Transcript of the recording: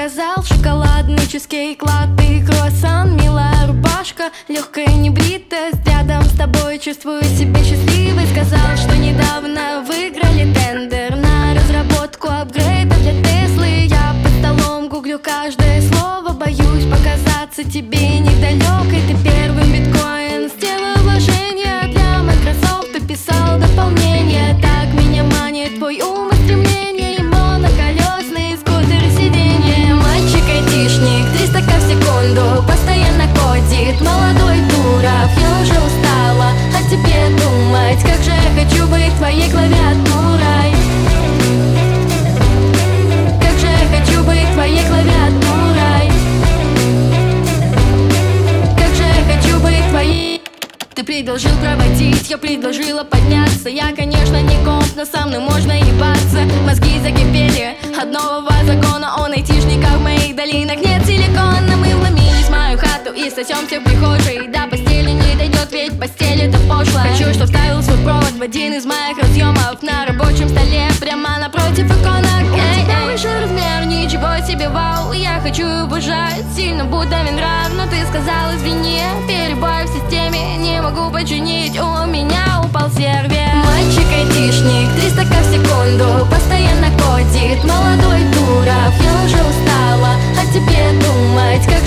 заказал шоколадный чизкейк, латте, круассан, милая рубашка, легкая небритая. Рядом с тобой чувствую себя счастливой. Сказал, что недавно выиграли тендер на разработку апгрейда для Теслы. Я под столом гуглю каждое слово, боюсь показаться тебе недалекой. Ты первым биткоин сделал вложение для Microsoft, ты писал дополнение. Так меня манит твой ум и стремление, и моноколесные скутеры сиденья. Мальчик-айтишник, 300 к в секунду, постоянно кодит. Молодой дурак, я уже устала о тебе думать. Как же я хочу быть твоей клавиатурой. Как же я хочу быть твоей клавиатурой. Как же я хочу быть твоей. Ты предложил проводить, я предложила подняться. Я, конечно, не комп, но со мной можно ебаться. Мозги закипели от нового закона. Он айтишника в моих долинах нет силикона. Мы вломились в мою хату и сосемся в прихожей. До постели не дойдет, ведь постель это пошло. Хочу, чтоб вставил свой провод в один из моих разъемов на рабочем столе, прямо напротив иконок. Эй, большой размер, ничего себе, вау. Я хочу обожать, сильно будто Винрар, но ты сказал извини. Перебой в системе, не могу починить, у меня упал сервер. Мальчик-айтишник, 300 к в секунду, постоянно кодит. Молодой дурак, я уже устала о тебе думать. Как